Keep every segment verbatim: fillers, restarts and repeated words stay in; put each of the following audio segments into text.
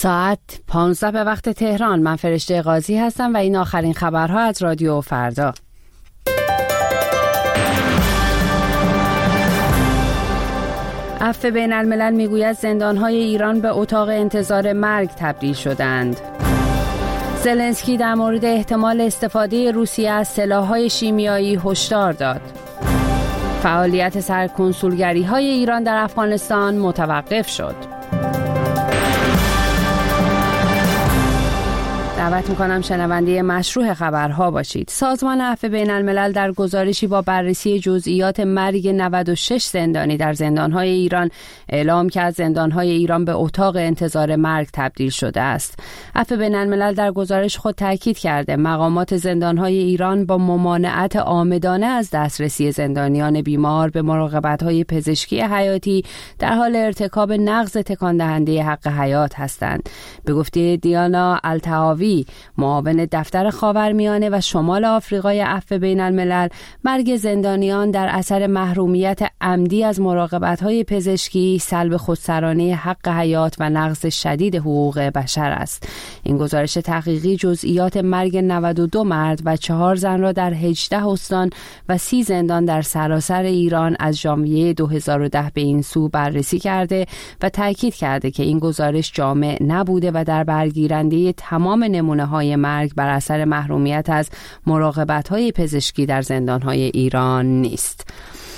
ساعت پانزده به وقت تهران. من فرشته قاضی هستم و این آخرین خبرها از رادیو فردا. عفو بین الملل میگوید زندانهای ایران به اتاق انتظار مرگ تبدیل شدند. زلنسکی در مورد احتمال استفاده روسیه از سلاح‌های شیمیایی هشدار داد. فعالیت سرکنسولگری‌های ایران در افغانستان متوقف شد. دعوت میکنم شنونده مشروع خبرها باشید. سازمان عفو بین الملل در گزارشی با بررسی جزئیات مرگ نود و شش زندانی در زندانهای ایران اعلام کرد زندانهای ایران به اتاق انتظار مرگ تبدیل شده است. عفو بین الملل در گزارش خود تاکید کرده مقامات زندانهای ایران با ممانعت عامدانه از دسترسی زندانیان بیمار به مراقبت‌های پزشکی حیاتی در حال ارتکاب نقض تکان دهنده حق حیات هستند. به گفته دیانا التهاوی، معاون دفتر خاورمیانه و شمال آفریقای عفو بین الملل، مرگ زندانیان در اثر محرومیت عمدی از مراقبت‌های پزشکی، سلب خودسرانه حق حیات و نقض شدید حقوق بشر است. این گزارش تحقیقی جزئیات مرگ نود و دو مرد و چهار زن را در هجده استان و سی زندان در سراسر ایران از ژانویه دو هزار و ده به این سو بررسی کرده و تاکید کرده که این گزارش جامع نبوده و در برگیرنده تمام نمونه‌های مرگ بر اثر محرومیت از مراقبت‌های پزشکی در زندان‌های ایران نیست.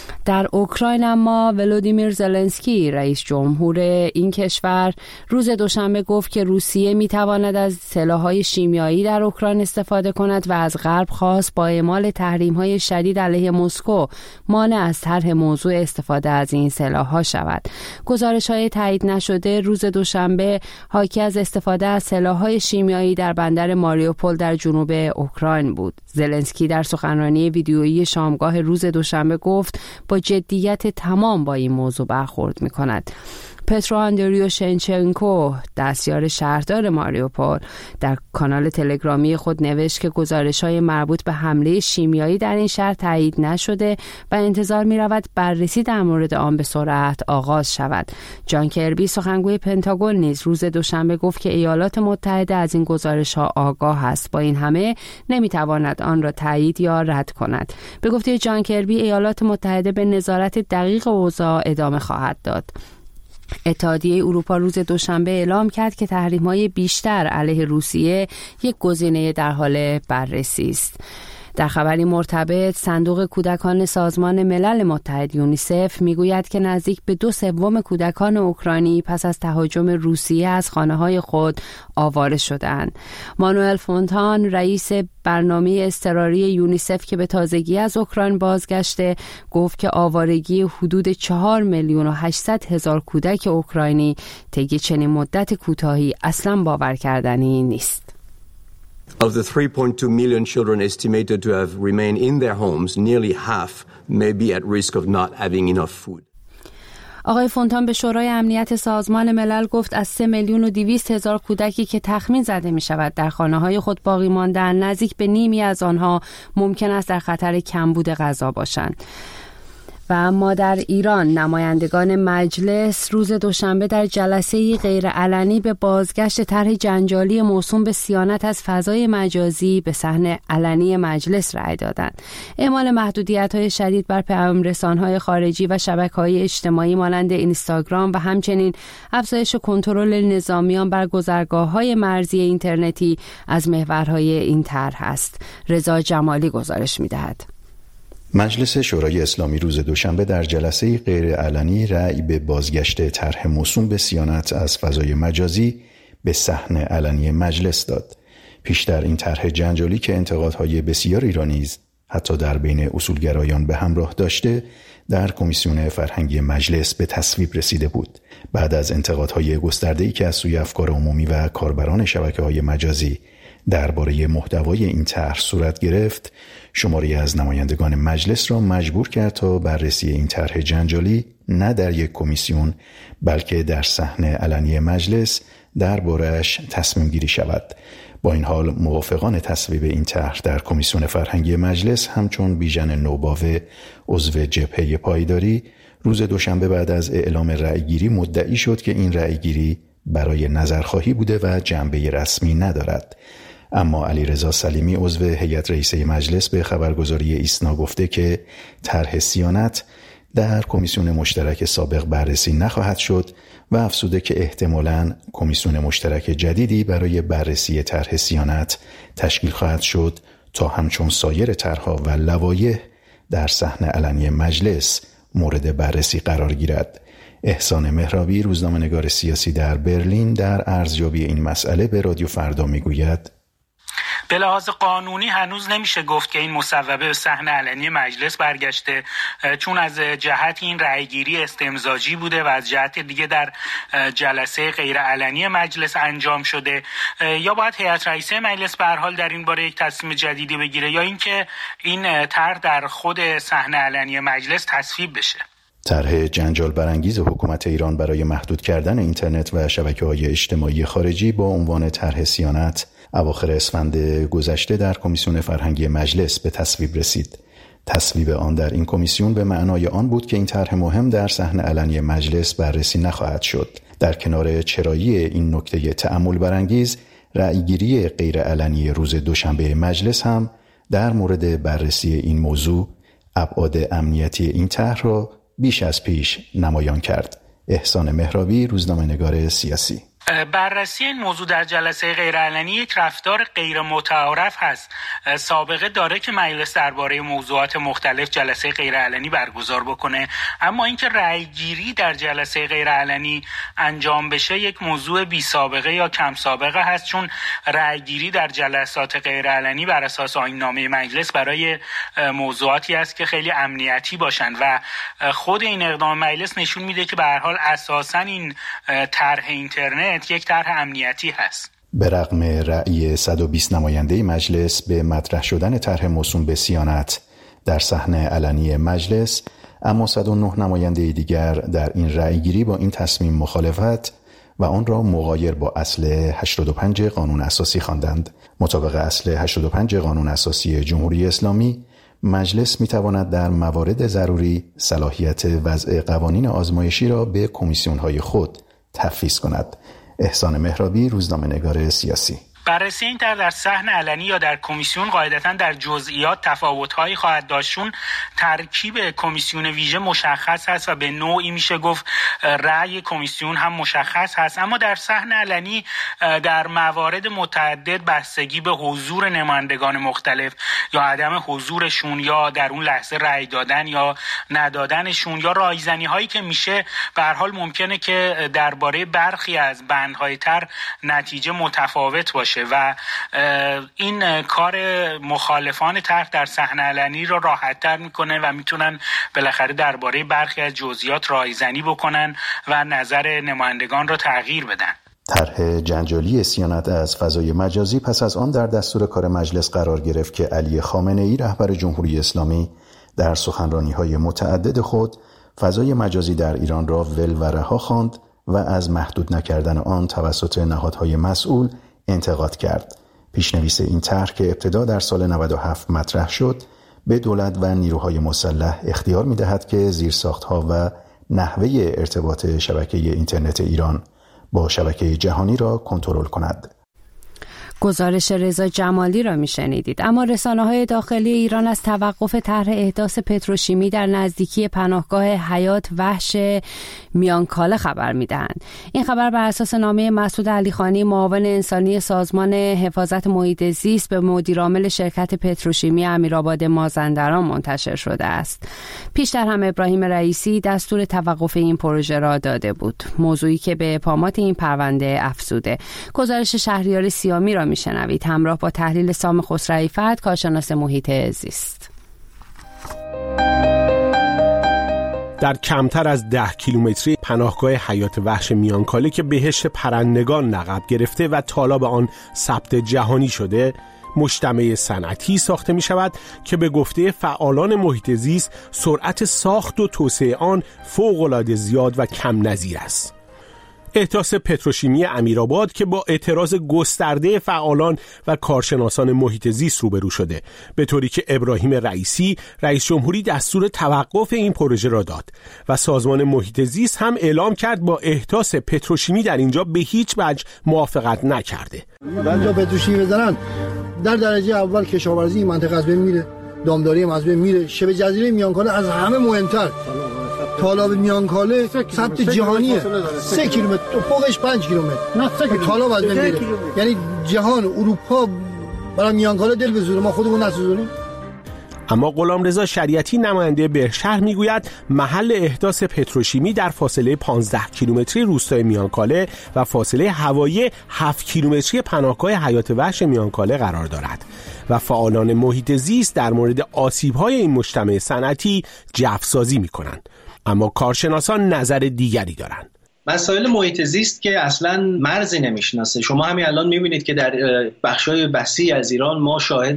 در اوکراین اما ولودیمیر زلنسکی رئیس جمهور این کشور روز دوشنبه گفت که روسیه میتواند از سلاح‌های شیمیایی در اوکراین استفاده کند و از غرب خواست با اعمال تحریم‌های شدید علیه مسکو مانع از طرح موضوع استفاده از این سلاح‌ها شود. گزارش‌های تایید نشده روز دوشنبه حاکی از استفاده از سلاح‌های شیمیایی در بندر ماریوپول در جنوب اوکراین بود. زلنسکی در سخنرانی ویدیویی شامگاه روز دوشنبه گفت با جدیت تمام با این موضوع برخورد می کند. پترو اندریوشنچنکو، دستیار شهردار ماریوپول، در کانال تلگرامی خود نوشت که گزارش‌های مربوط به حمله شیمیایی در این شهر تایید نشده و انتظار می‌رود بررسی در مورد آن به سرعت آغاز شود. جان کربی، سخنگوی پنتاگون، نیز روز دوشنبه گفت که ایالات متحده از این گزارش‌ها آگاه است. با این همه نمی‌تواند آن را تایید یا رد کند. به گفته جان کربی، ایالات متحده به نظارت دقیق اوضاع ادامه خواهد داد. اتحادیه اروپا روز دوشنبه اعلام کرد که تحریم‌های بیشتر علیه روسیه یک گزینه در حال بررسی است. در خبری مرتبط، صندوق کودکان سازمان ملل متحد یونیسف میگوید که نزدیک به دو سوم کودکان اوکراینی پس از تهاجم روسیه از خانه‌های خود آواره شدند. مانوئل فونتان، رئیس برنامه اضطراری یونیسف که به تازگی از اوکراین بازگشته، گفت که آوارگی حدود چهار میلیون و هشتصد هزار کودک اوکراینی طی چنین مدت کوتاهی اصلاً باور کردنی نیست. Of the three point two million children estimated to have remained in their homes, nearly half may be at risk of not having enough food. آقای فونتان به شورای امنیت سازمان ملل گفت از سه میلیون و دویست هزار کودکی که تخمین زده می شود در خانه‌های خود باقی ماندن، نزدیک به نیمی از آنها ممکن است در خطر کمبود غذا باشند. و اما در ایران، نمایندگان مجلس روز دوشنبه در جلسه‌ای غیرعلنی به بازگشت طرح جنجالی موسوم به صیانت از فضای مجازی به صحن علنی مجلس رأی دادند. اعمال محدودیت‌های شدید بر پیام‌رسان‌های خارجی و شبکه‌های اجتماعی مانند اینستاگرام و همچنین افزایش کنترل نظامیان بر گذرگاه‌های مرزی اینترنتی از محورهای این طرح است. رضا جمالی گزارش می‌دهد. مجلس شورای اسلامی روز دوشنبه در جلسه غیرعلنی رأی به بازگشت طرح موسوم به صیانت از فضای مجازی به صحن علنی مجلس داد. پیشتر این طرح جنجالی که انتقادهای بسیار ایرانی حتی در بین اصولگرایان به همراه داشته، در کمیسیون فرهنگی مجلس به تصویب رسیده بود. بعد از انتقادهای گسترده‌ای که از سوی افکار عمومی و کاربران شبکه‌های مجازی درباره محتوای این طرح صورت گرفت، شماری از نمایندگان مجلس را مجبور کرد تا بررسی این طرح جنجالی نه در یک کمیسیون بلکه در صحن علنی مجلس درباره‌اش تصمیم گیری شود. با این حال موافقان تصویب این طرح در کمیسیون فرهنگی مجلس همچون بیژن نوباوه، عضو جبهه پایداری، روز دوشنبه بعد از اعلام رأیگیری مدعی شد که این رأیگیری برای نظرخواهی بوده و جنبه رسمی ندارد. اما علیرضا سلیمی عضو هیئت رئیسه مجلس به خبرگزاری ایسنا گفته که طرح صیانت در کمیسیون مشترک سابق بررسی نخواهد شد و افزوده که احتمالاً کمیسیون مشترک جدیدی برای بررسی طرح صیانت تشکیل خواهد شد تا همچون سایر طرح‌ها و لوایح در صحن علنی مجلس مورد بررسی قرار گیرد. احسان مهرابی، روزنامه‌نگار سیاسی در برلین، در ارزیابی این مسئله به رادیو فردا میگوید: به لحاظ قانونی هنوز نمیشه گفت که این مصوبه به صحن علنی مجلس برگشته، چون از جهت این رأیگیری استمزاجی بوده و از جهت دیگه در جلسه غیر علنی مجلس انجام شده. یا باید هیئت رئیسه مجلس به هر حال در این باره یک تصمیم جدیدی بگیره یا اینکه این طرح در خود صحن علنی مجلس تصویب بشه. طرح جنجال برانگیز حکومت ایران برای محدود کردن اینترنت و شبکه‌های اجتماعی خارجی با عنوان طرح صیانت اواخر اسفند گذشته در کمیسیون فرهنگی مجلس به تصویب رسید. تصویب آن در این کمیسیون به معنای آن بود که این طرح مهم در صحن علنی مجلس بررسی نخواهد شد. در کنار چرایی این نکته تأمل برانگیز، رأیگیری غیر علنی روز دوشنبه مجلس هم در مورد بررسی این موضوع ابعاد امنیتی این طرح را بیش از پیش نمایان کرد. احسان مهرابی، روزنامه‌نگار سیاسی: بررسی این موضوع در جلسه غیرعلنی یک رفتار غیر متعارف هست. سابقه داره که مجلس درباره موضوعات مختلف جلسه غیرعلنی برگزار بکنه، اما اینکه رأیگیری در جلسه غیرعلنی انجام بشه یک موضوع بی سابقه یا کم سابقه هست، چون رأیگیری در جلسات غیرعلنی بر اساس آیین‌نامه مجلس برای موضوعاتی است که خیلی امنیتی باشن و خود این اقدام مجلس نشون میده که به هر حال اساساً این طرح اینترنت یک طرح امنیتی هست. به رغم رأی صد و بیست نماینده مجلس به مطرح شدن طرح موسوم به صیانت در صحن علنی مجلس، اما صد و نه نماینده دیگر در این رأیگیری با این تصمیم مخالفت و آن را مغایر با اصل هشتاد و پنج قانون اساسی خواندند. مطابق اصل هشتاد و پنج قانون اساسی جمهوری اسلامی، مجلس می‌تواند در موارد ضروری صلاحیت وضع قوانین آزمایشی را به کمیسیون‌های خود تفویض کند. احسان مهرابی، روزنامه‌نگار سیاسی: بررسی این طرح در صحن علنی یا در کمیسیون قاعدتاً در جزئیات تفاوت‌هایی خواهد داشت، چون ترکیب کمیسیون ویژه مشخص هست و به نوعی میشه گفت رأی کمیسیون هم مشخص هست، اما در صحن علنی در موارد متعدد بستگی به حضور نمایندگان مختلف یا عدم حضورشون یا در اون لحظه رأی دادن یا ندادنشون یا رایزنی‌هایی که میشه، به هر حال ممکنه که درباره برخی از بندهای طرح نتیجه متفاوت باشه و این کار مخالفان طرح در صحن علنی را راحت‌تر میکنه و میتونن بالاخره درباره برخی از جزئیات رایزنی بکنن و نظر نمایندگان را تغییر بدن. طرح جنجالی صیانت از فضای مجازی پس از آن در دستور کار مجلس قرار گرفت که علی خامنه‌ای رهبر جمهوری اسلامی در سخنرانی‌های متعدد خود فضای مجازی در ایران را ول و رها خواند و از محدود نکردن آن توسط نهادهای مسئول انتقاد کرد. پیشنویس این طرح که ابتدا در سال نود و هفت مطرح شد، به دولت و نیروهای مسلح اختیار می‌دهد که زیرساخت‌ها و نحوه ارتباط شبکه اینترنت ایران با شبکه جهانی را کنترل کند. گزارش رضا جمالی را میشنیدید. اما رسانه‌های داخلی ایران از توقف طرح احداث پتروشیمی در نزدیکی پناهگاه حیات وحش میانکاله خبر میدهند. این خبر بر اساس نامه مسعود علیخانی، معاون انسانی سازمان حفاظت محیط زیست، به مدیرعامل شرکت پتروشیمی امیرآباد مازندران منتشر شده است. پیشتر هم ابراهیم رئیسی دستور توقف این پروژه را داده بود، موضوعی که به اپامات این پرونده افزوده. گزارش شهریار سیامی را میشنوید همراه با تحلیل سام خسروی فهد، کارشناس محیط زیست. در کمتر از ده کیلومتری پناهگاه حیات وحش میانکاله که بهشت پرندگان لقب گرفته و تالاب آن ثبت جهانی شده، مجتمع صنعتی ساخته می شود که به گفته فعالان محیط زیست سرعت ساخت و توسعه آن فوق‌العاده زیاد و کم نظیر است. احداث پتروشیمی امیرآباد که با اعتراض گسترده فعالان و کارشناسان محیط زیست روبرو شده، به طوری که ابراهیم رئیسی رئیس جمهوری دستور توقف این پروژه را داد و سازمان محیط زیست هم اعلام کرد با احداث پتروشیمی در اینجا به هیچ وجه موافقت نکرده. بعد پتروشیمی بزنن در درجه اول کشاورزی منطقه از بین میره، دامداری از بین میره، شبه جزیره میانکاله از همه مهمتر، تالاب میانکاله ثبت جهانیه، سه کیلومتر فوقش پنج کیلومتر تالاب از بین میره. یعنی جهان اروپا برای میانکاله دل بزنه، ما خودمون نسوزونیم. اما غلامرضا شریعتی نماینده بهشهر میگوید محل احداث پتروشیمی در فاصله پانزده کیلومتری روستای میانکاله و فاصله هوایی هفت کیلومتری پناهگاه حیات وحش میانکاله قرار دارد و فعالان محیط زیست در مورد آسیب‌های این مجتمع صنعتی جفسازی می‌کنند. اما کارشناسان نظر دیگری دارند. مسائل محیط زیست که اصلا مرزی نمیشناسه. شما همین الان میبینید که در بخشای وسیع از ایران ما شاهد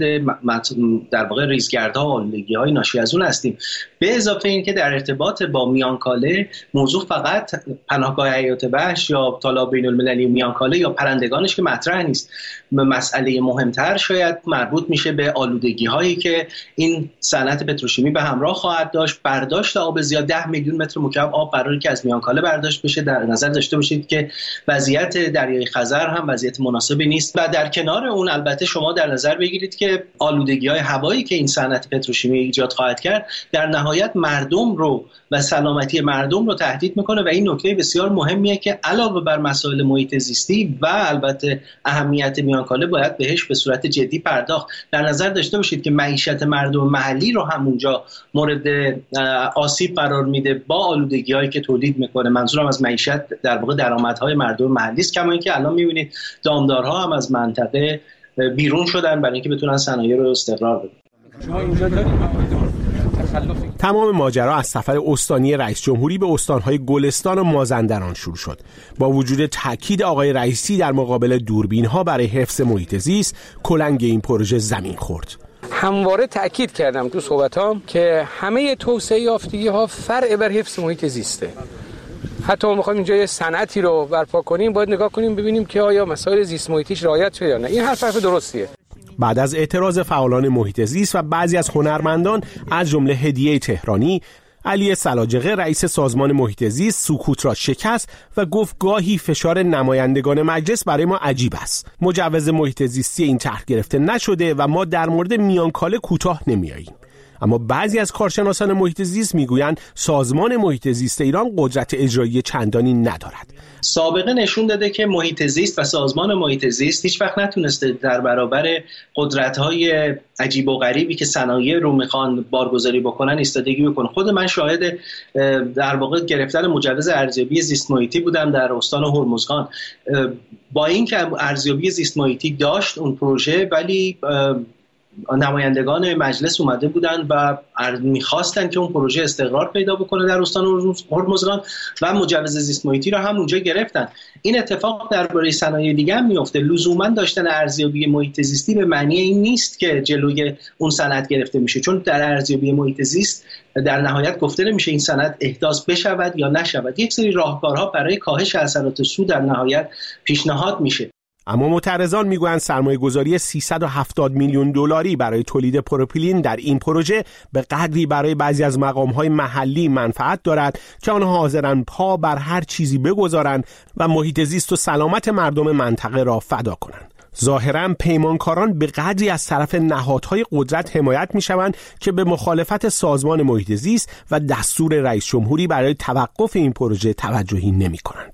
در واقع ریزگردها و آلودگی‌های ناشی از اون هستیم. به اضافه این که در ارتباط با میانکاله موضوع فقط پناهگاه حیات وحش یا تالاب بین‌المللی میانکاله یا پرندگانش که مطرح نیست. مسئله مهمتر شاید مربوط میشه به آلودگی‌هایی که این صنعت پتروشیمی به همراه خواهد داشت. برداشت آب زیاد ده میلیون متر مکعب آب قراره که از میانکاله برداشت بشه. در نظر داشته باشید که وضعیت دریای خزر هم وضعیت مناسبی نیست و در کنار اون البته شما در نظر بگیرید که آلودگی‌های هوایی که این صنعت پتروشیمی ایجاد خواهد کرد در نهایت مردم رو و سلامتی مردم رو تهدید میکنه و این نکته بسیار مهمیه که علاوه بر مسائل محیط زیستی و البته اهمیت میانکاله باید بهش به صورت جدی پرداخت. در نظر داشته باشید که معیشت مردم محلی رو هم اونجا مورد آسیب قرار میده با آلودگی‌هایی که تولید میکنه. منظورم از معیشت در واقع درآمدهای مردم محلی است، کما اینکه الان میبینید دامدارها هم از منطقه بیرون شدن برای اینکه بتونن صنایع رو استقرار بدن. تمام ماجرا از سفر استانی رئیس جمهوری به استانهای گلستان و مازندران شروع شد. با وجود تاکید آقای رئیسی در مقابل دوربین‌ها برای حفظ محیط زیست، کلنگ این پروژه زمین خورد. همواره تأکید کردم تو صحبتام که همه توسعه یافتگی‌ها فرع بر حفظ محیط زیسته. حتی ما می‌خوایم اینجا یه صنعتی رو برپا کنیم، باید نگاه کنیم ببینیم که آیا مسائل زیست محیطیش رعایت شده یا نه. این حرف حرف درستیه. بعد از اعتراض فعالان محیط زیست و بعضی از هنرمندان از جمله هدیه تهرانی، علی سلاجقه رئیس سازمان محیط زیست سکوت را شکست و گفت گاهی فشار نمایندگان مجلس برای ما عجیب است. مجوز محیط زیستی این طرح گرفته نشده و ما در مورد میانکاله کوتاه نمیاییم. اما بعضی از کارشناسان محیط زیست میگویند سازمان محیط زیست ایران قدرت اجرایی چندانی ندارد. سابقه نشون داده که محیط زیست و سازمان محیط زیست هیچ وقت نتونسته در برابر قدرت‌های عجیب و غریبی که صنایع رو میخوان بارگذاری بکنن ایستادگی بکنه. خود من شاهد در واقع گرفتن مجوز ارزیابی زیست محیطی بودم در استان هرمزگان. با اینکه ارزیابی زیست محیطی داشت اون پروژه، ولی نمایندگان مجلس اومده بودن و میخواستن که اون پروژه استقرار پیدا بکنه در استان هرمزگان و مجوز زیست محیطی رو هم اونجا گرفتن. این اتفاق درباره صنایع دیگه هم میفته. لزوما داشتن ارزیابی محیط زیستی به معنی این نیست که جلوی اون صنعت گرفته میشه، چون در ارزیابی محیط زیست در نهایت گفته نمیشه این صنعت احداث بشود یا نشود. یک سری راهکارها برای کاهش اثرات سود در نهایت پیشنهاد میشه. اما معترضان میگویند سرمایه گذاری سیصد و هفتاد میلیون دلاری برای تولید پروپیلین در این پروژه به قدری برای بعضی از مقام‌های محلی منفعت دارد که آنها حاضرند پا بر هر چیزی بگذارند و محیط زیست و سلامت مردم منطقه را فدا کنند. ظاهراً پیمانکاران به قدری از طرف نهادهای قدرت حمایت میشوند که به مخالفت سازمان محیط زیست و دستور رئیس جمهوری برای توقف این پروژه توجهی نمی‌کنند.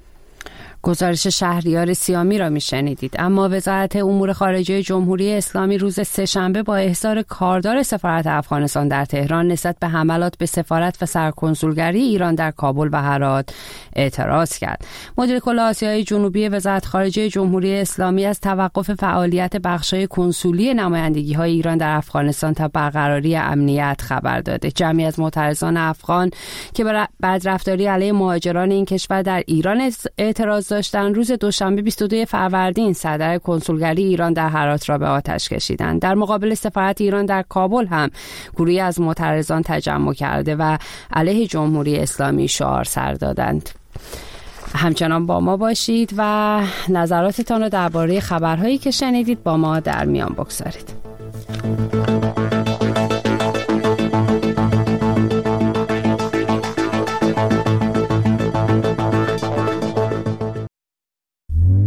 گزارش شهریار سیامی را میشنیدید. اما وزارت امور خارجه جمهوری اسلامی روز سه‌شنبه با احضار کاردار سفارت افغانستان در تهران نسبت به حملات به سفارت و سرکنسولگری ایران در کابل و هرات اعتراض کرد. مدیر کل آسیای جنوبی وزارت خارجه جمهوری اسلامی از توقف فعالیت بخش‌های کنسولی نمایندگی‌های ایران در افغانستان تا برقراری امنیت خبر داده. جمعی از معترضان افغان که بر بدرفتاری علیه مهاجران این کشور در ایران اعتراض داشتن روز دوشنبه بیست و دوم فروردین صدر کنسولگری ایران در هرات را به آتش کشیدند. در مقابل سفارت ایران در کابل هم گروهی از معترضان تجمع کرده و علیه جمهوری اسلامی شعار سر دادند. همچنان با ما باشید و نظراتتان رو درباره خبرهایی که شنیدید با ما در میان بگذارید.